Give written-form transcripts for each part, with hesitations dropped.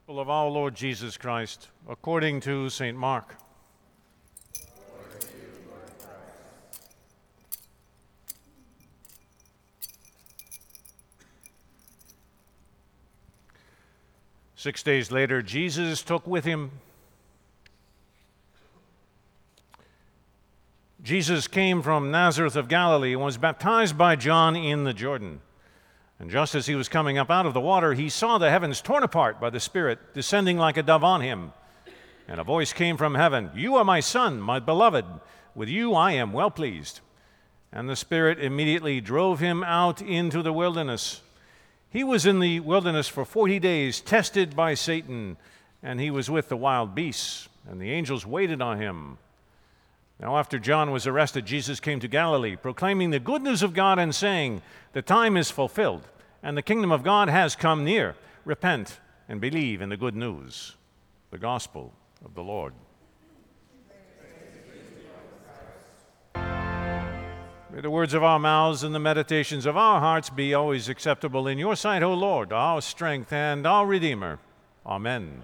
Gospel of our Lord Jesus Christ, according to St. Mark. 6 days later, Jesus took with him. Jesus came from Nazareth of Galilee and was baptized by John in the Jordan. And just as he was coming up out of the water, he saw the heavens torn apart by the Spirit, descending like a dove on him. And a voice came from heaven, "You are my Son, my beloved. With you I am well pleased." And the Spirit immediately drove him out into the wilderness. He was in the wilderness for 40 days, tested by Satan, and he was with the wild beasts, and the angels waited on him. Now, after John was arrested, Jesus came to Galilee, proclaiming the good news of God and saying, "The time is fulfilled, and the kingdom of God has come near. Repent and believe in the good news." The gospel of the Lord. May the words of our mouths and the meditations of our hearts be always acceptable in your sight, O Lord, our strength and our Redeemer. Amen.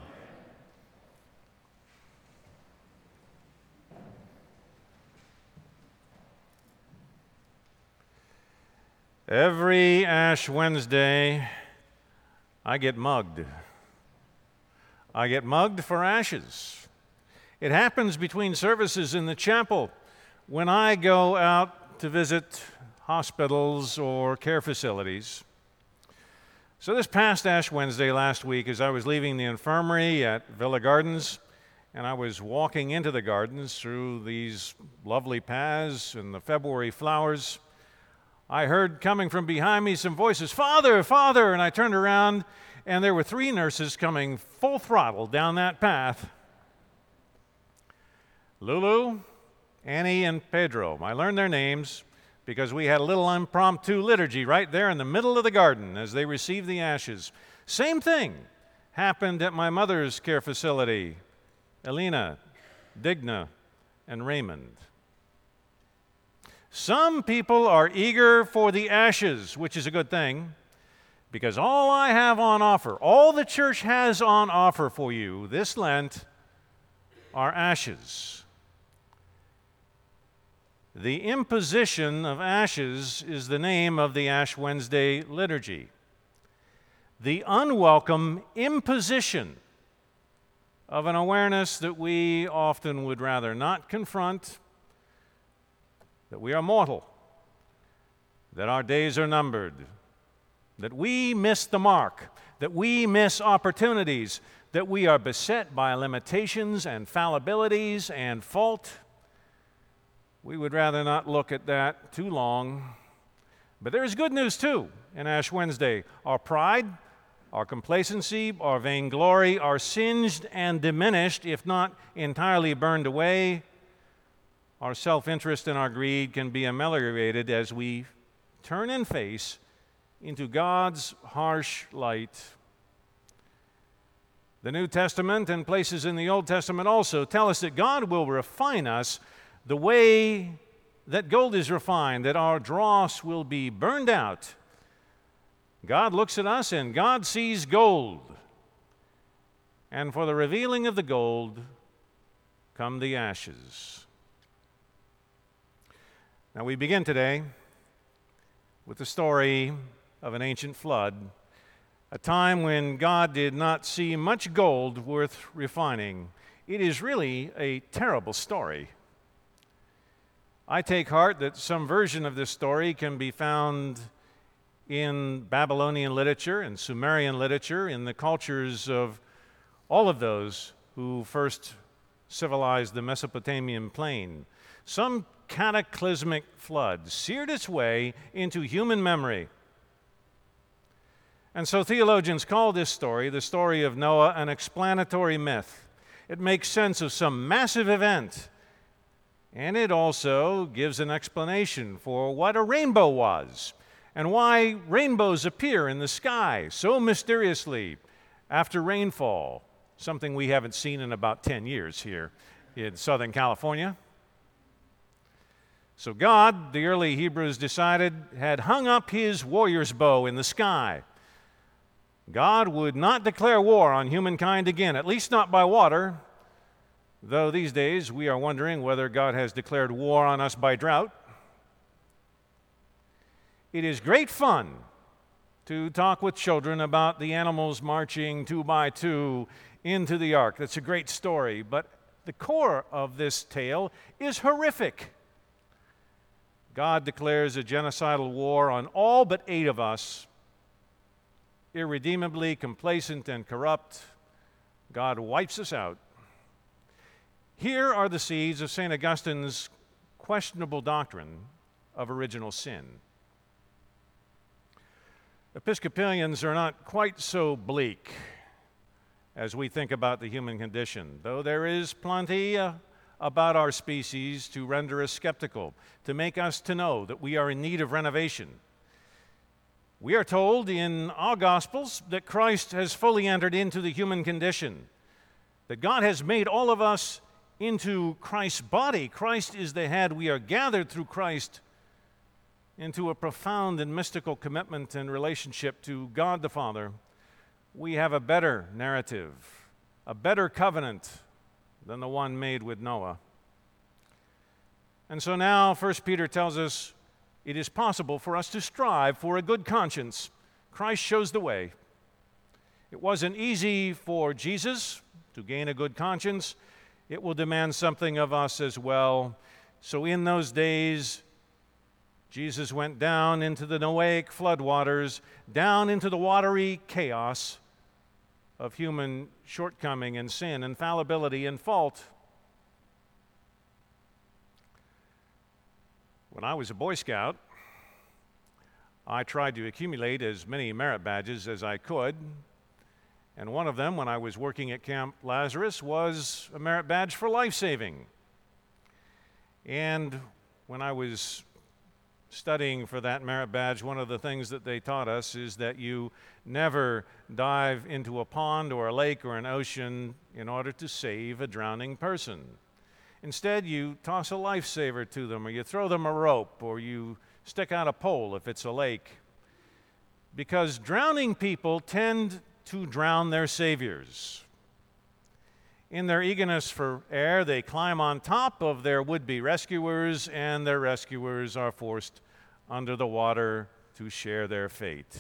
Every Ash Wednesday, I get mugged. I get mugged for ashes. It happens between services in the chapel when I go out to visit hospitals or care facilities. So this past Ash Wednesday last week, as I was leaving the infirmary at Villa Gardens, and I was walking into the gardens through these lovely paths and the February flowers, I heard coming from behind me some voices, "Father, Father," and I turned around, and there were 3 nurses coming full throttle down that path. Lulu, Annie, and Pedro. I learned their names because we had a little impromptu liturgy right there in the middle of the garden as they received the ashes. Same thing happened at my mother's care facility, Elena, Digna, and Raymond. Some people are eager for the ashes, which is a good thing, because all I have on offer, all the church has on offer for you this Lent are ashes. The imposition of ashes is the name of the Ash Wednesday liturgy. The unwelcome imposition of an awareness that we often would rather not confront, that we are mortal, that our days are numbered, that we miss the mark, that we miss opportunities, that we are beset by limitations and fallibilities and fault. We would rather not look at that too long. But there is good news too in Ash Wednesday. Our pride, our complacency, our vainglory are singed and diminished, if not entirely burned away. Our self-interest and our greed can be ameliorated as we turn and face into God's harsh light. The New Testament and places in the Old Testament also tell us that God will refine us the way that gold is refined, that our dross will be burned out. God looks at us and God sees gold. And for the revealing of the gold come the ashes. Now we begin today with the story of an ancient flood, a time when God did not see much gold worth refining. It is really a terrible story. I take heart that some version of this story can be found in Babylonian literature and Sumerian literature, in the cultures of all of those who first civilized the Mesopotamian plain. Some cataclysmic flood seared its way into human memory. And so theologians call this story, the story of Noah, an explanatory myth. It makes sense of some massive event, and it also gives an explanation for what a rainbow was and why rainbows appear in the sky so mysteriously after rainfall, something we haven't seen in about 10 years here in Southern California. So God, the early Hebrews decided, had hung up his warrior's bow in the sky. God would not declare war on humankind again, at least not by water, though these days we are wondering whether God has declared war on us by drought. It is great fun to talk with children about the animals marching 2 by 2 into the ark. That's a great story, but the core of this tale is horrific. God declares a genocidal war on all but 8 of us. Irredeemably complacent and corrupt, God wipes us out. Here are the seeds of St. Augustine's questionable doctrine of original sin. Episcopalians are not quite so bleak as we think about the human condition, though there is plenty about our species to render us skeptical, to make us to know that we are in need of renovation. We are told in our Gospels that Christ has fully entered into the human condition, that God has made all of us into Christ's body. Christ is the head. We are gathered through Christ into a profound and mystical commitment and relationship to God the Father. We have a better narrative, a better covenant than the one made with Noah. And so now 1 Peter tells us it is possible for us to strive for a good conscience. Christ shows the way. It wasn't easy for Jesus to gain a good conscience. It will demand something of us as well. So in those days, Jesus went down into the Noahic floodwaters, down into the watery chaos of human shortcoming and sin and fallibility and fault. When I was a Boy Scout, I tried to accumulate as many merit badges as I could, and one of them, when I was working at Camp Lazarus, was a merit badge for life-saving. And when I was studying for that merit badge, one of the things that they taught us is that you never dive into a pond or a lake or an ocean in order to save a drowning person. Instead, you toss a lifesaver to them, or you throw them a rope, or you stick out a pole if it's a lake. Because drowning people tend to drown their saviors. In their eagerness for air, they climb on top of their would-be rescuers, and their rescuers are forced under the water to share their fate.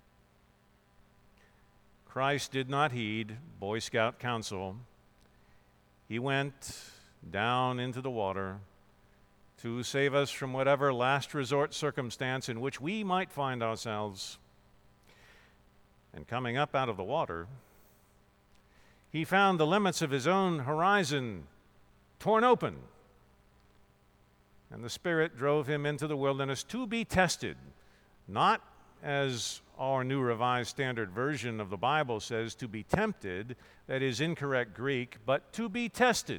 Christ did not heed Boy Scout counsel. He went down into the water to save us from whatever last resort circumstance in which we might find ourselves. And coming up out of the water, he found the limits of his own horizon torn open. And the Spirit drove him into the wilderness to be tested, not as our New Revised Standard Version of the Bible says, to be tempted, that is incorrect Greek, but to be tested.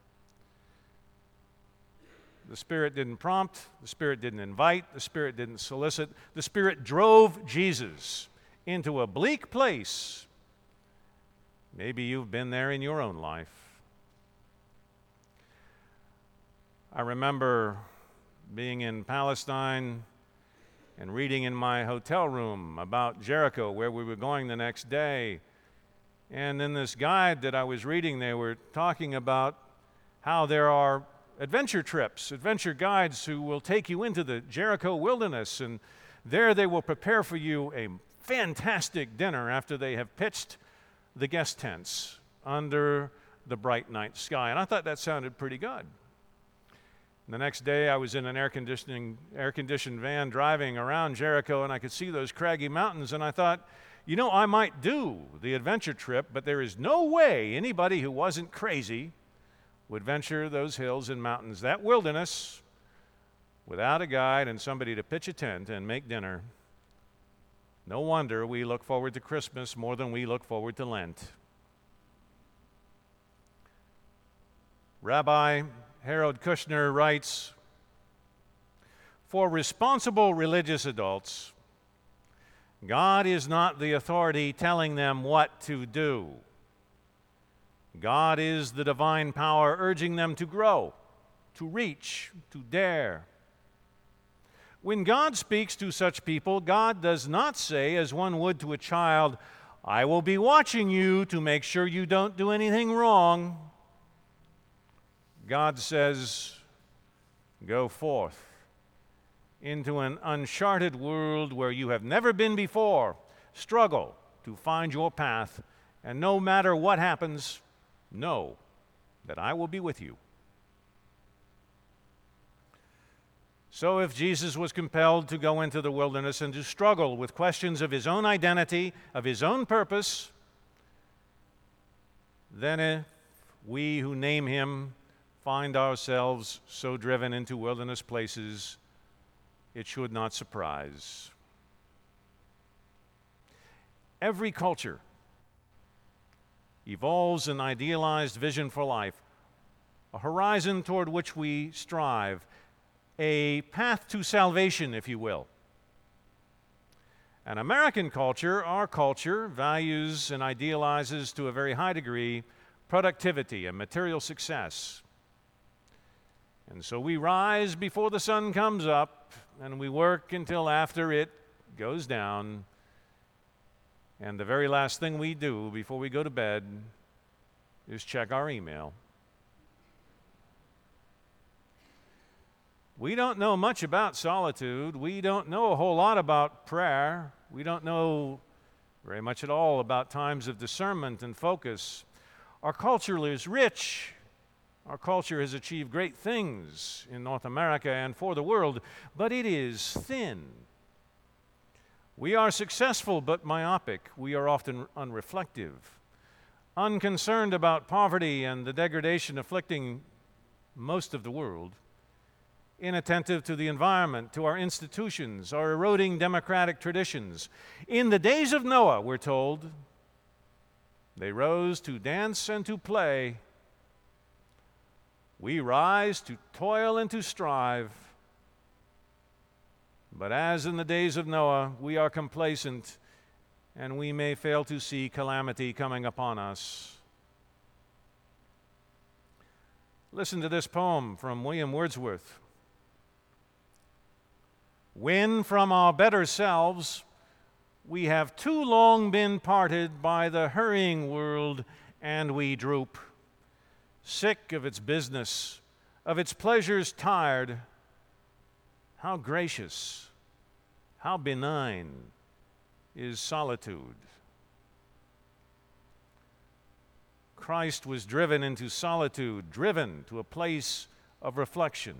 The Spirit didn't prompt, the Spirit didn't invite, the Spirit didn't solicit. The Spirit drove Jesus into a bleak place. Maybe you've been there in your own life. I remember being in Palestine and reading in my hotel room about Jericho, where we were going the next day. And in this guide that I was reading, they were talking about how there are adventure trips, adventure guides who will take you into the Jericho wilderness, and there they will prepare for you a fantastic dinner after they have pitched the guest tents under the bright night sky. And I thought that sounded pretty good. The next day I was in an air-conditioned van driving around Jericho, and I could see those craggy mountains, and I thought, you know, I might do the adventure trip, but there is no way anybody who wasn't crazy would venture those hills and mountains, that wilderness, without a guide and somebody to pitch a tent and make dinner. No wonder we look forward to Christmas more than we look forward to Lent. Rabbi Harold Kushner writes, "For responsible religious adults, God is not the authority telling them what to do. God is the divine power urging them to grow, to reach, to dare. When God speaks to such people, God does not say, as one would to a child, I will be watching you to make sure you don't do anything wrong. God says, go forth into an uncharted world where you have never been before. Struggle to find your path, and no matter what happens, know that I will be with you. So if Jesus was compelled to go into the wilderness and to struggle with questions of his own identity, of his own purpose, then if we who name him find ourselves so driven into wilderness places, it should not surprise. Every culture evolves an idealized vision for life, a horizon toward which we strive, a path to salvation, if you will. And American culture, our culture, values and idealizes to a very high degree productivity and material success. And so we rise before the sun comes up, and we work until after it goes down. And the very last thing we do before we go to bed is check our email. We don't know much about solitude. We don't know a whole lot about prayer. We don't know very much at all about times of discernment and focus. Our culture is rich. Our culture has achieved great things in North America and for the world, but it is thin. We are successful but myopic. We are often unreflective, unconcerned about poverty and the degradation afflicting most of the world, inattentive to the environment, to our institutions, our eroding democratic traditions. In the days of Noah, we're told, they rose to dance and to play. We rise to toil and to strive. But as in the days of Noah, we are complacent, and we may fail to see calamity coming upon us. Listen to this poem from William Wordsworth. When from our better selves we have too long been parted by the hurrying world, and we droop, sick of its business, of its pleasures tired, how gracious, how benign is solitude. Christ was driven into solitude, driven to a place of reflection.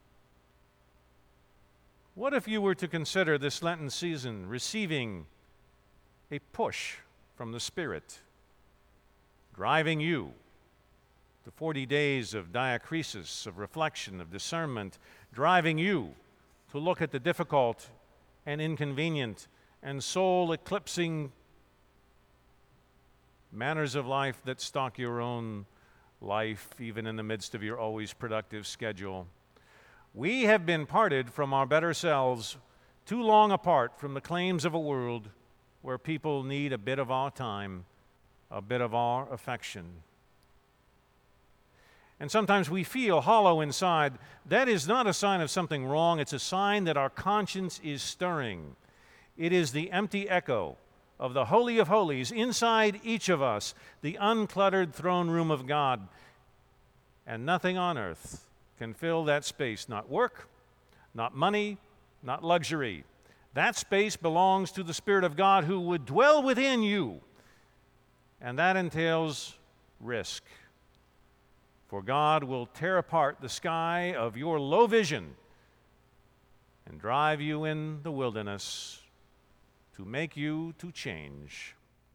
What if you were to consider this Lenten season receiving a push from the Spirit, driving you to 40 days of diakrisis, of reflection, of discernment, driving you to look at the difficult and inconvenient and soul-eclipsing manners of life that stalk your own life, even in the midst of your always productive schedule? We have been parted from our better selves, too long apart from the claims of a world where people need a bit of our time, a bit of our affection. And sometimes we feel hollow inside. That is not a sign of something wrong. It's a sign that our conscience is stirring. It is the empty echo of the Holy of Holies inside each of us, the uncluttered throne room of God. And nothing on earth can fill that space. Not work, not money, not luxury. That space belongs to the Spirit of God who would dwell within you. And that entails risk. For God will tear apart the sky of your low vision and drive you in the wilderness to make you to change.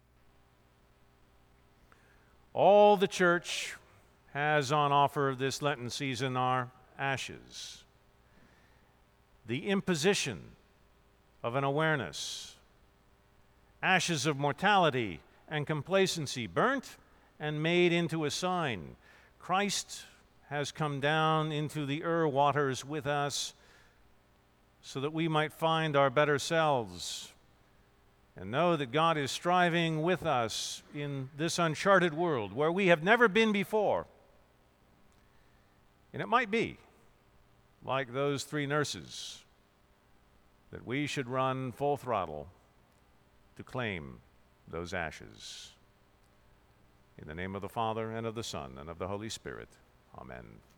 All the church has on offer this Lenten season are ashes, the imposition of an awareness, ashes of mortality and complacency, burnt and made into a sign. Christ has come down into the waters with us so that we might find our better selves and know that God is striving with us in this uncharted world where we have never been before. And it might be, like those 3 nurses, that we should run full throttle to claim those ashes. In the name of the Father, and of the Son, and of the Holy Spirit. Amen.